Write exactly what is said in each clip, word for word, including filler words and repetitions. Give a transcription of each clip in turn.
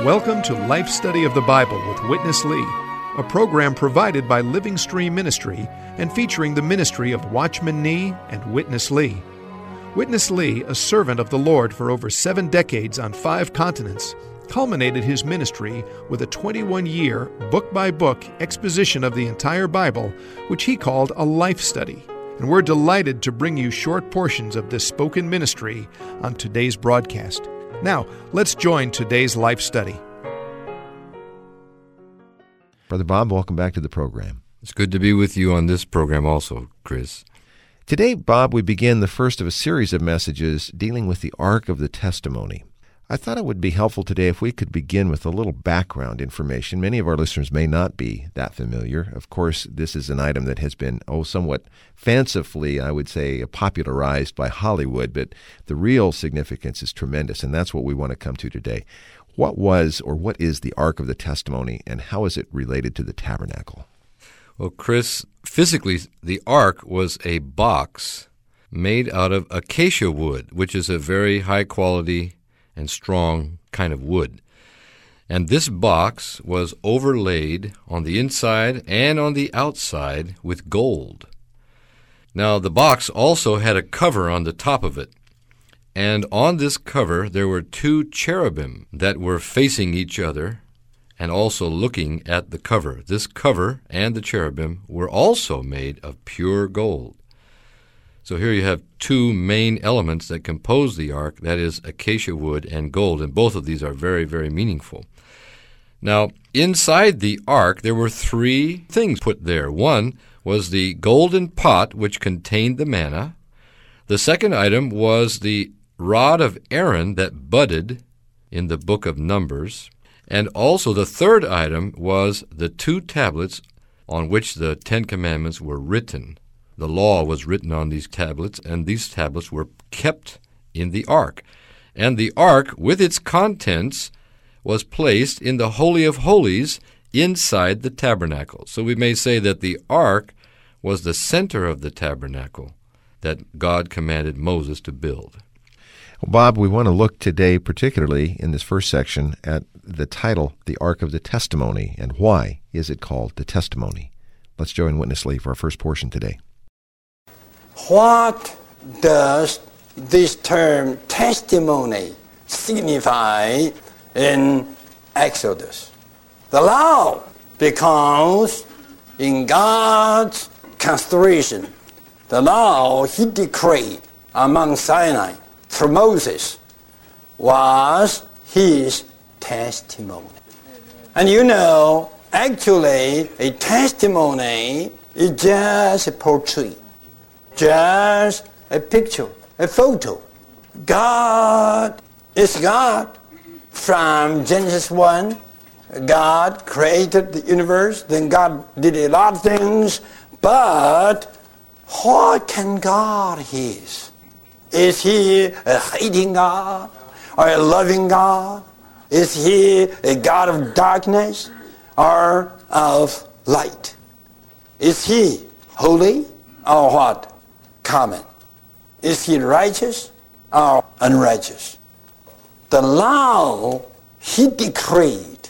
Welcome to Life Study of the Bible with Witness Lee, a program provided by Living Stream Ministry and featuring the ministry of Watchman Nee and Witness Lee. Witness Lee, a servant of the Lord for over seven decades on five continents, culminated his ministry with a twenty-one-year, book-by-book exposition of the entire Bible, which he called a life study. And we're delighted to bring you short portions of this spoken ministry on today's broadcast. Now, let's join today's life study. Brother Bob, welcome back to the program. It's good to be with you on this program also, Chris. Today, Bob, we begin the first of a series of messages dealing with the Ark of the Testimony. I thought it would be helpful today if we could begin with a little background information. Many of our listeners may not be that familiar. Of course, this is an item that has been, oh, somewhat fancifully, I would say, popularized by Hollywood, but the real significance is tremendous, and that's what we want to come to today. What was or what is the Ark of the Testimony, and how is it related to the tabernacle? Well, Chris, physically, the Ark was a box made out of acacia wood, which is a very high-quality and strong kind of wood. And this box was overlaid on the inside and on the outside with gold. Now, the box also had a cover on the top of it. And on this cover, there were two cherubim that were facing each other and also looking at the cover. This cover and the cherubim were also made of pure gold. So here you have two main elements that compose the ark, that is acacia wood and gold, and both of these are very, very meaningful. Now, inside the ark, there were three things put there. One was the golden pot which contained the manna. The second item was the rod of Aaron that budded in the book of Numbers. And also the third item was the two tablets on which the Ten Commandments were written. The law was written on these tablets, and these tablets were kept in the ark. And the ark, with its contents, was placed in the Holy of Holies inside the tabernacle. So we may say that the ark was the center of the tabernacle that God commanded Moses to build. Well, Bob, we want to look today, particularly in this first section, at the title, The Ark of the Testimony, and why is it called the Testimony? Let's join Witness Lee for our first portion today. What does this term testimony signify in Exodus? The law, because in God's consideration, the law he decreed on Mount Sinai through Moses was his testimony. And you know, actually, a testimony is just a portrait. Just a picture, a photo. God is God. From Genesis one, God created the universe, then God did a lot of things, but what can God is? Is he a hating God or a loving God? Is he a God of darkness or of light? Is he holy or what? Common. Is he righteous or unrighteous? The law he decreed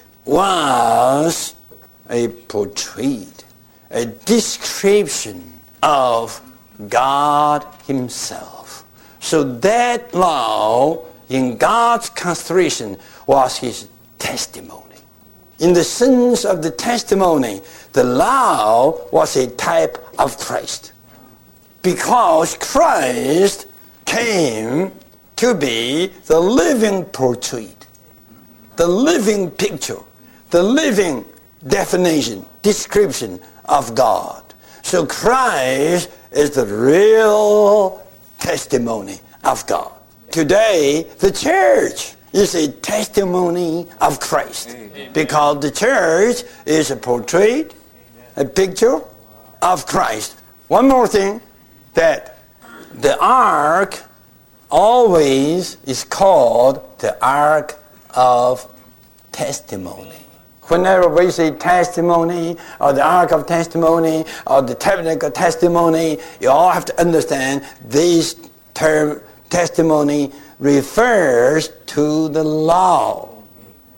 was a portrait, a description of God himself. So that law in God's consideration was his testimony. In the sense of the testimony, the law was a type of Christ. Because Christ came to be the living portrait, the living picture, the living definition, description of God. So Christ is the real testimony of God. Today, the church is a testimony of Christ. Because the church is a portrait, a picture of Christ. One more thing. That the ark always is called the Ark of Testimony. Whenever we say testimony, or the Ark of Testimony, or the Tabernacle Testimony, you all have to understand this term testimony refers to the law.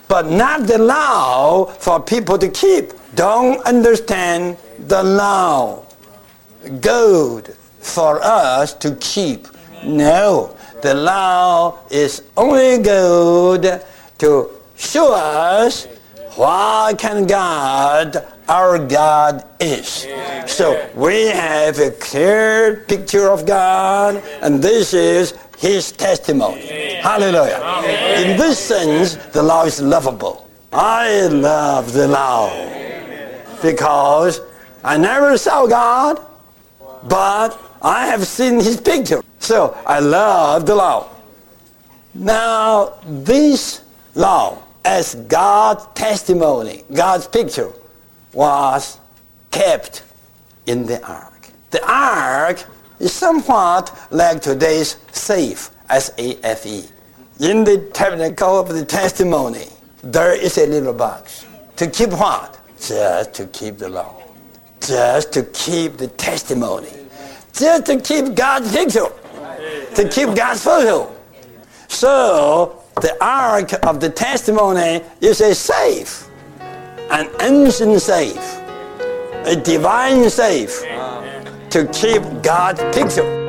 but not the law for people to keep. Don't understand the law. Good for us to keep. No, the law is only good to show us what kind of God our God is. So we have a clear picture of God, and this is His testimony. Hallelujah. In this sense, the law is lovable. I love the law because I never saw God, but I have seen His picture. So I love the law. Now, this law, as God's testimony, God's picture, was kept in the ark. The ark is somewhat like today's safe, S A F E. In the tabernacle of the testimony, there is a little box. To keep what? Just to keep the law. Just to keep the testimony. Just to keep God's picture. To keep God's photo. So, the ark of the testimony is a safe. An ancient safe, a divine safe, to keep God's picture.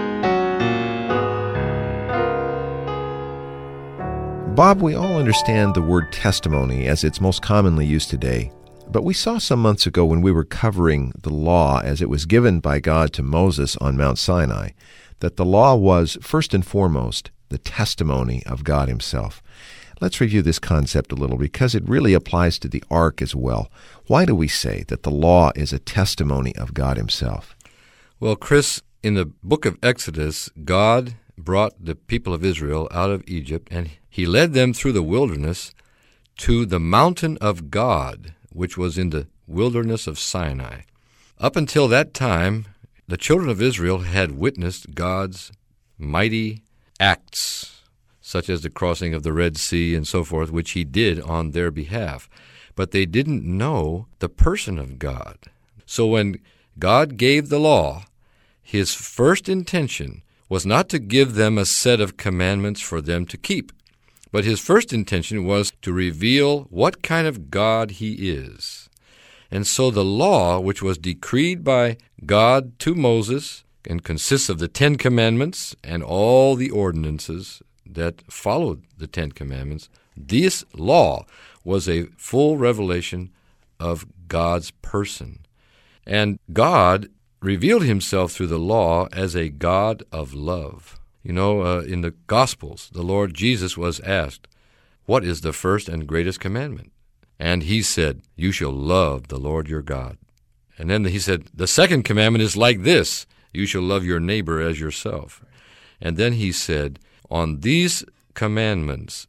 Bob, we all understand the word testimony as it's most commonly used today, but we saw some months ago when we were covering the law as it was given by God to Moses on Mount Sinai, that the law was, first and foremost, the testimony of God Himself. Let's review this concept a little because it really applies to the ark as well. Why do we say that the law is a testimony of God Himself? Well, Chris, in the book of Exodus, God brought the people of Israel out of Egypt, and He led them through the wilderness to the mountain of God, which was in the wilderness of Sinai. Up until that time, the children of Israel had witnessed God's mighty acts, such as the crossing of the Red Sea and so forth, which He did on their behalf. But they didn't know the person of God. So when God gave the law, His first intention was not to give them a set of commandments for them to keep, but His first intention was to reveal what kind of God He is. And so the law, which was decreed by God to Moses and consists of the Ten Commandments and all the ordinances that followed the Ten Commandments, this law was a full revelation of God's person. And God revealed Himself through the law as a God of love. You know, uh, in the Gospels, the Lord Jesus was asked, "What is the first and greatest commandment?" And He said, "You shall love the Lord your God." And then He said, "The second commandment is like this, you shall love your neighbor as yourself." And then He said, "On these commandments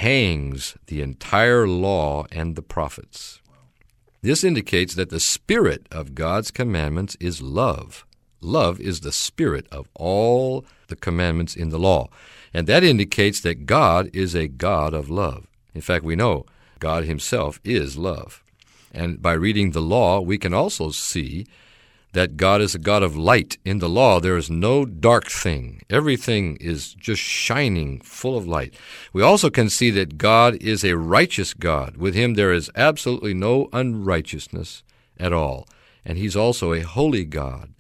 hangs the entire law and the prophets." This indicates that the spirit of God's commandments is love. Love is the spirit of all the commandments in the law. And that indicates that God is a God of love. In fact, we know God Himself is love. And by reading the law, we can also see that God is a God of light. In the law, there is no dark thing. Everything is just shining, full of light. We also can see that God is a righteous God. With Him, there is absolutely no unrighteousness at all. And He's also a holy God.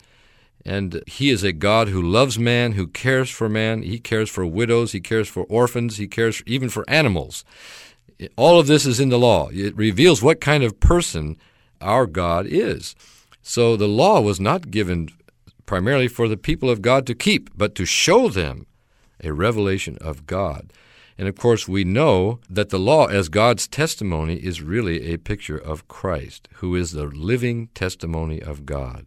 And He is a God who loves man, who cares for man. He cares for widows. He cares for orphans. He cares even for animals. All of this is in the law. It reveals what kind of person our God is. So the law was not given primarily for the people of God to keep, but to show them a revelation of God. And of course, we know that the law as God's testimony is really a picture of Christ, who is the living testimony of God.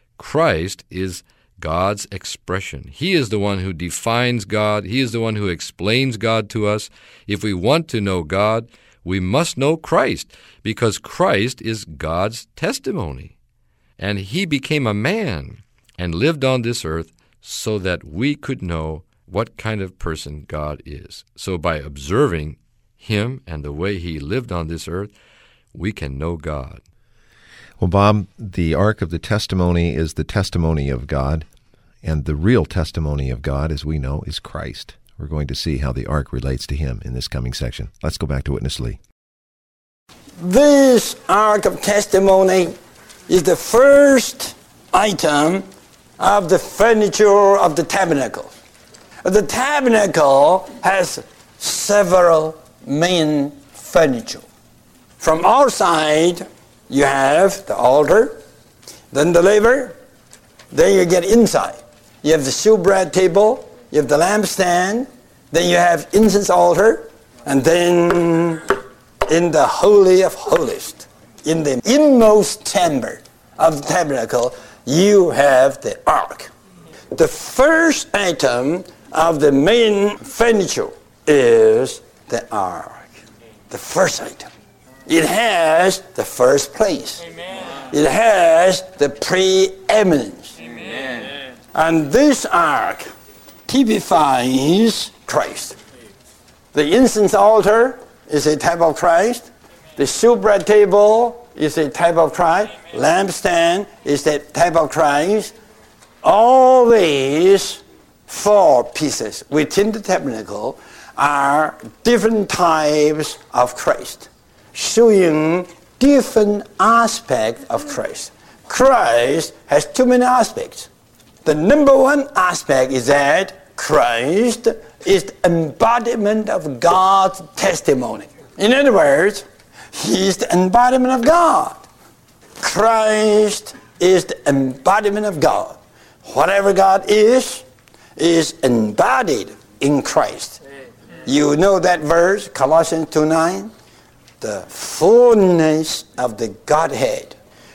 Christ is God's expression. He is the one who defines God. He is the one who explains God to us. If we want to know God, we must know Christ, because Christ is God's testimony. And He became a man and lived on this earth so that we could know what kind of person God is. So by observing Him and the way He lived on this earth, we can know God. Well, Bob, the Ark of the Testimony is the testimony of God, and the real testimony of God, as we know, is Christ. We're going to see how the Ark relates to Him in this coming section. Let's go back to Witness Lee. This Ark of Testimony is the first item of the furniture of the tabernacle. The tabernacle has several main furniture. From outside, you have the altar, then the laver, then you get inside. You have the shewbread table, you have the lampstand, then you have incense altar, and then in the Holy of Holies, in the inmost chamber of the tabernacle, you have the ark. The first item of the main furniture is the ark. The first item. It has the first place. Amen. It has the preeminence. Amen. And this ark typifies Christ. The incense altar is a type of Christ. The shewbread table is a type of Christ. Lampstand is a type of Christ. All these four pieces within the tabernacle are different types of Christ, showing different aspects of Christ. Christ has too many aspects. The number one aspect is that Christ is the embodiment of God's testimony. In other words, He is the embodiment of God. Christ is the embodiment of God. Whatever God is, is embodied in Christ. You know that verse, Colossians two nine? The fullness of the Godhead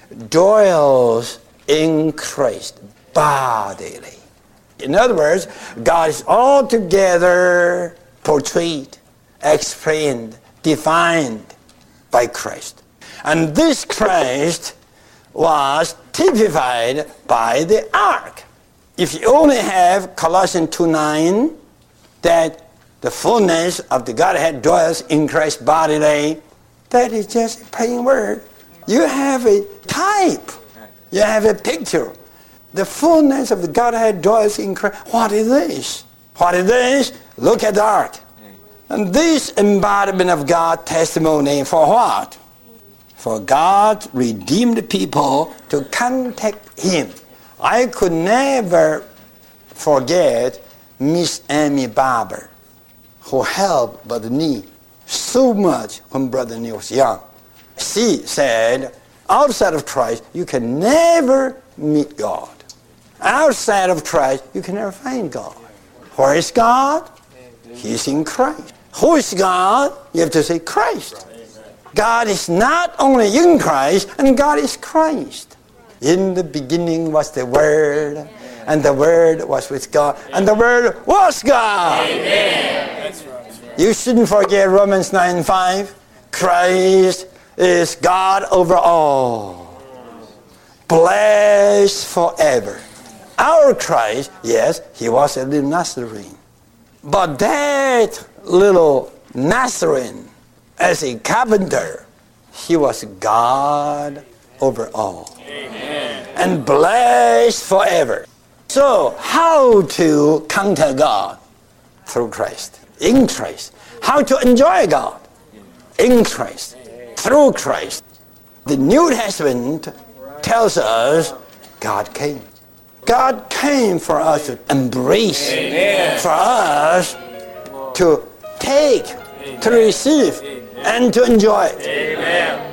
dwells in Christ bodily. In other words, God is altogether portrayed, explained, defined by Christ. And this Christ was typified by the ark. If you only have Colossians two nine, that the fullness of the Godhead dwells in Christ bodily, that is just a plain word. You have a type. You have a picture. The fullness of the Godhead dwells in Christ. What is this? What is this? Look at the ark. And this embodiment of God testimony for what? For God redeemed people to contact Him. I could never forget Miss Amy Barber, who helped Brother Nee so much when Brother Nee was young. She said, outside of Christ, you can never meet God. Outside of Christ, you can never find God. Where is God? He's in Christ. Who is God? You have to say Christ. God is not only in Christ, and God is Christ. In the beginning was the Word, and the Word was with God, and the Word was God. Amen. You shouldn't forget Romans nine five. Christ is God over all, blessed forever. Our Christ, yes, He was a little Nazarene. But that little Nazarene, as a carpenter, he was God over all. Amen. And blessed forever. So, how to contact God? Through Christ. In Christ. How to enjoy God? In Christ. Through Christ. The New Testament tells us God came. God came for us to embrace, Amen. For us to take, Amen. To receive, Amen. And to enjoy. Amen.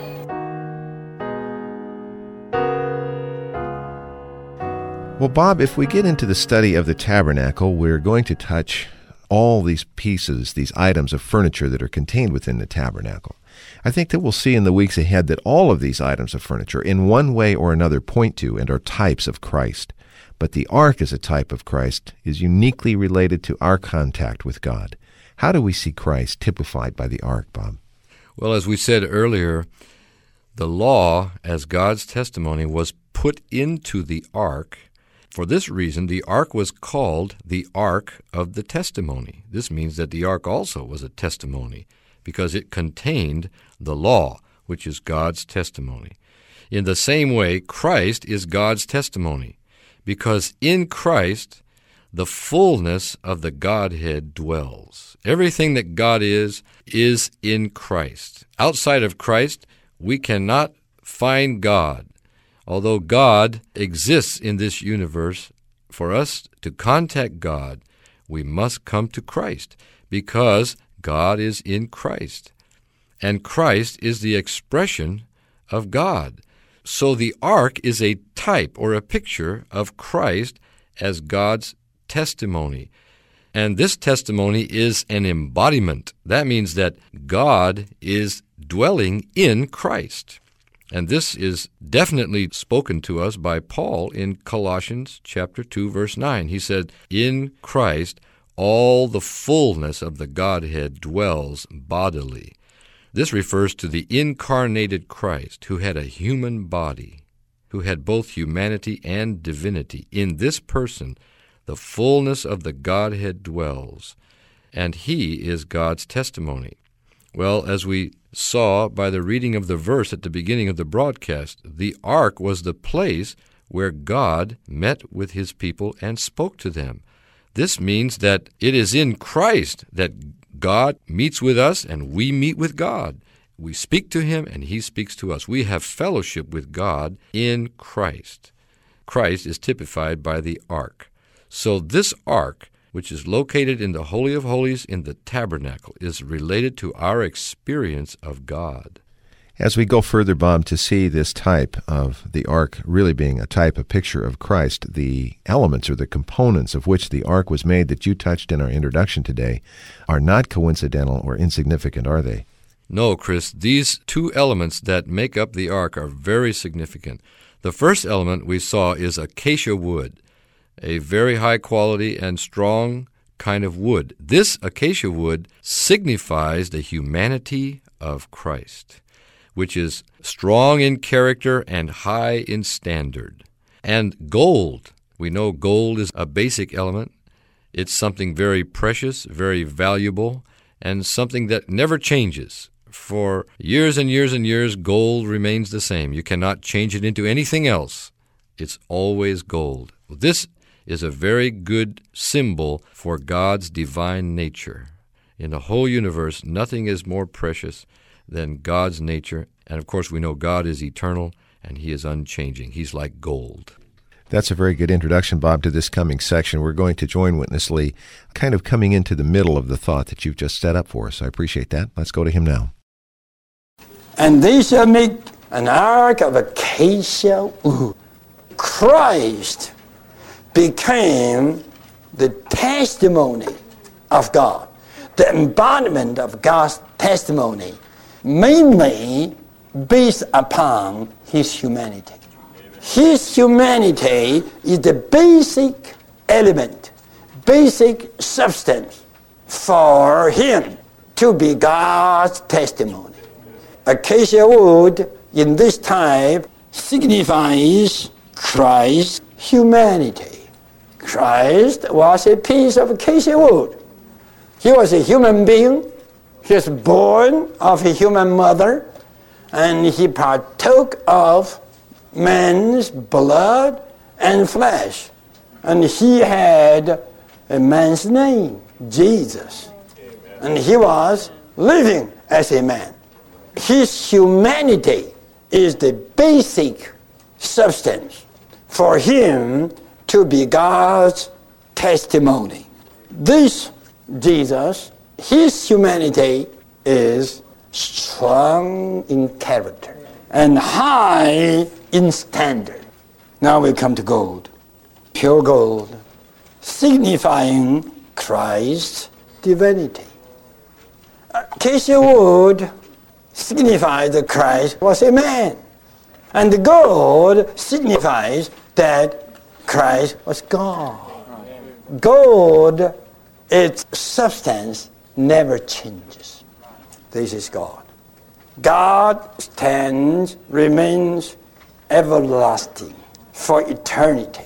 Well, Bob, if we get into the study of the tabernacle, we're going to touch all these pieces, these items of furniture that are contained within the tabernacle. I think that we'll see in the weeks ahead that all of these items of furniture in one way or another point to and are types of Christ. But the ark as a type of Christ is uniquely related to our contact with God. How do we see Christ typified by the ark, Bob? Well, as we said earlier, the law as God's testimony was put into the ark. For this reason, the ark was called the Ark of the Testimony. This means that the ark also was a testimony because it contained the law, which is God's testimony. In the same way, Christ is God's testimony because in Christ, the fullness of the Godhead dwells. Everything that God is, is in Christ. Outside of Christ, we cannot find God. Although God exists in this universe, for us to contact God, we must come to Christ, because God is in Christ, and Christ is the expression of God. So the ark is a type or a picture of Christ as God's testimony. And this testimony is an embodiment. That means that God is dwelling in Christ. And this is definitely spoken to us by Paul in Colossians chapter two, verse nine. He said, "In Christ all the fullness of the Godhead dwells bodily." This refers to the incarnated Christ, who had a human body, who had both humanity and divinity. In this person, the fullness of the Godhead dwells, and he is God's testimony. Well, as we saw by the reading of the verse at the beginning of the broadcast, the ark was the place where God met with his people and spoke to them. This means that it is in Christ that God meets with us and we meet with God. We speak to him and he speaks to us. We have fellowship with God in Christ. Christ is typified by the ark. So this ark, which is located in the Holy of Holies in the tabernacle, is related to our experience of God. As we go further, Bob, to see this type of the ark really being a type, a picture of Christ, the elements or the components of which the ark was made that you touched in our introduction today are not coincidental or insignificant, are they? No, Chris. These two elements that make up the ark are very significant. The first element we saw is acacia wood, a very high quality and strong kind of wood. This acacia wood signifies the humanity of Christ, which is strong in character and high in standard. And gold, we know gold is a basic element. It's something very precious, very valuable, and something that never changes. For years and years and years, gold remains the same. You cannot change it into anything else. It's always gold. This is a very good symbol for God's divine nature. In the whole universe, nothing is more precious than God's nature. And of course, we know God is eternal and he is unchanging. He's like gold. That's a very good introduction, Bob, to this coming section. We're going to join Witness Lee, kind of coming into the middle of the thought that you've just set up for us. I appreciate that. Let's go to him now. And they shall make an ark of acacia wood. Christ became the testimony of God, the embodiment of God's testimony, mainly based upon his humanity. His humanity is the basic element, basic substance for him to be God's testimony. Acacia wood in this type signifies Christ's humanity. Christ was a piece of acacia wood. He was a human being. He was born of a human mother, and he partook of man's blood and flesh. And he had a man's name, Jesus. And he was living as a man. His humanity is the basic substance for him to be God's testimony. This Jesus, his humanity is strong in character and high in standard. Now we come to gold. Pure gold, signifying Christ's divinity. Acacia wood signifies that Christ was a man. And the gold signifies that Christ was God. Gold, its substance never changes. This is God. God stands, remains everlasting for eternity.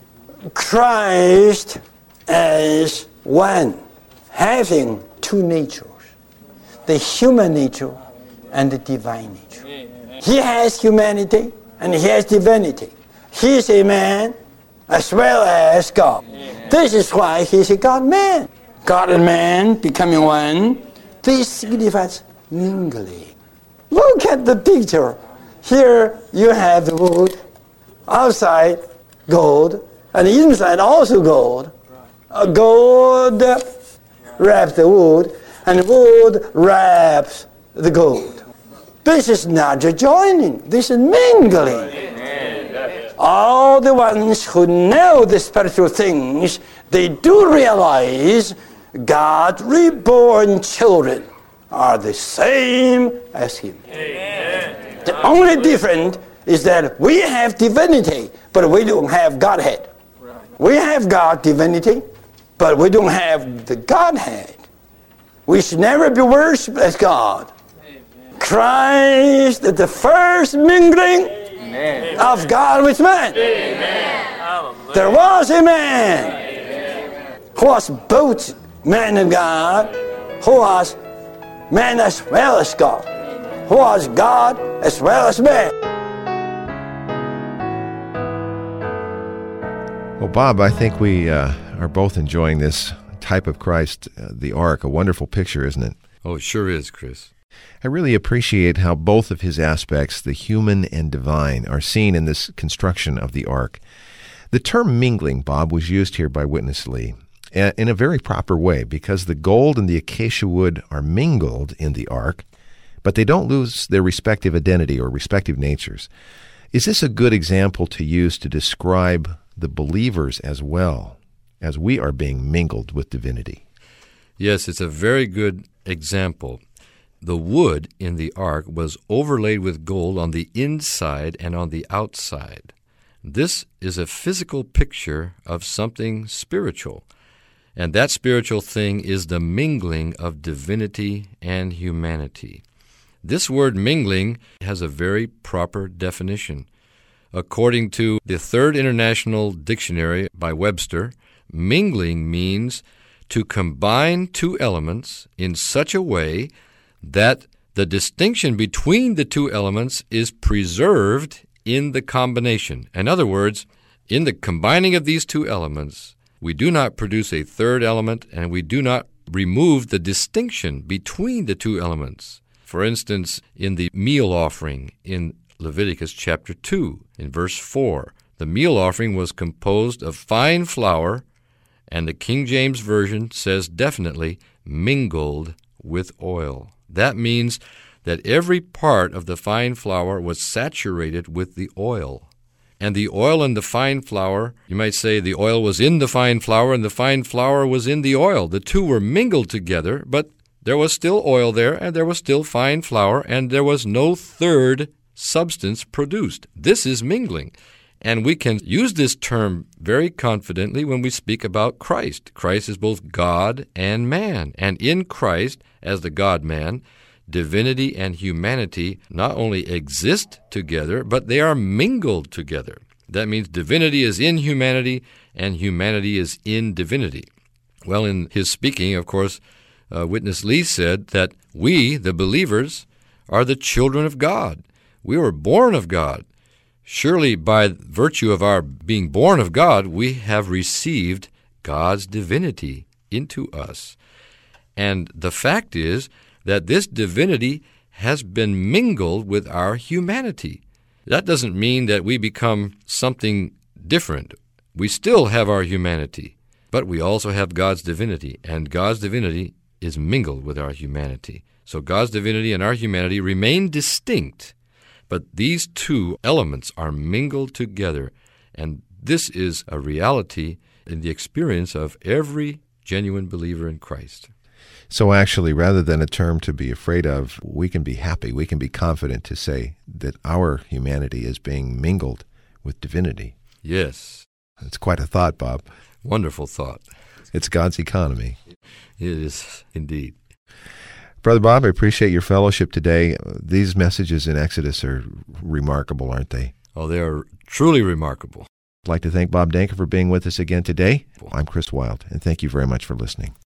Christ is one, having two natures, the human nature and the divine nature. He has humanity and he has divinity. He is a man as well as God. This is why he is a God-man. God and man becoming one. This signifies mingling. Look at the picture. Here you have the wood, outside gold, and inside also gold. A gold wraps the wood, and wood wraps the gold. This is not just joining, this is mingling. All the ones who know the spiritual things, they do realize God's reborn children are the same as Him. Amen. The only difference is that we have divinity, but we don't have Godhead. We have God divinity, but we don't have the Godhead. We should never be worshipped as God. Amen. Christ is the first mingling Amen. Of God with man. Amen. There was a man Amen. Who was both man and God, who was man as well as God, who was God as well as man. Well, Bob, I think we uh, are both enjoying this type of Christ, uh, the ark. A wonderful picture, isn't it? Oh, it sure is, Chris. I really appreciate how both of his aspects, the human and divine, are seen in this construction of the ark. The term mingling, Bob, was used here by Witness Lee in a very proper way, because the gold and the acacia wood are mingled in the ark, but they don't lose their respective identity or respective natures. Is this a good example to use to describe the believers as well, as we are being mingled with divinity? Yes, it's a very good example. The wood in the ark was overlaid with gold on the inside and on the outside. This is a physical picture of something spiritual, and that spiritual thing is the mingling of divinity and humanity. This word mingling has a very proper definition. According to the Third International Dictionary by Webster, mingling means to combine two elements in such a way that the distinction between the two elements is preserved in the combination. In other words, in the combining of these two elements, we do not produce a third element, and we do not remove the distinction between the two elements. For instance, in the meal offering in Leviticus chapter two, in verse four, the meal offering was composed of fine flour, and the King James Version says definitely mingled with oil. That means that every part of the fine flour was saturated with the oil. And the oil and the fine flour, you might say the oil was in the fine flour and the fine flour was in the oil. The two were mingled together, but there was still oil there and there was still fine flour and there was no third substance produced. This is mingling. And we can use this term very confidently when we speak about Christ. Christ is both God and man. And in Christ, as the God-man, divinity and humanity not only exist together, but they are mingled together. That means divinity is in humanity and humanity is in divinity. Well, in his speaking, of course, uh, Witness Lee said that we, the believers, are the children of God. We were born of God. Surely by virtue of our being born of God, we have received God's divinity into us. And the fact is that this divinity has been mingled with our humanity. That doesn't mean that we become something different. We still have our humanity, but we also have God's divinity, and God's divinity is mingled with our humanity. So God's divinity and our humanity remain distinct, but these two elements are mingled together, and this is a reality in the experience of every genuine believer in Christ. So actually, rather than a term to be afraid of, we can be happy, we can be confident to say that our humanity is being mingled with divinity. Yes. It's quite a thought, Bob. Wonderful thought. It's God's economy. It is indeed. Brother Bob, I appreciate your fellowship today. These messages in Exodus are remarkable, aren't they? Oh, they are truly remarkable. I'd like to thank Bob Danker for being with us again today. I'm Chris Wilde, and thank you very much for listening.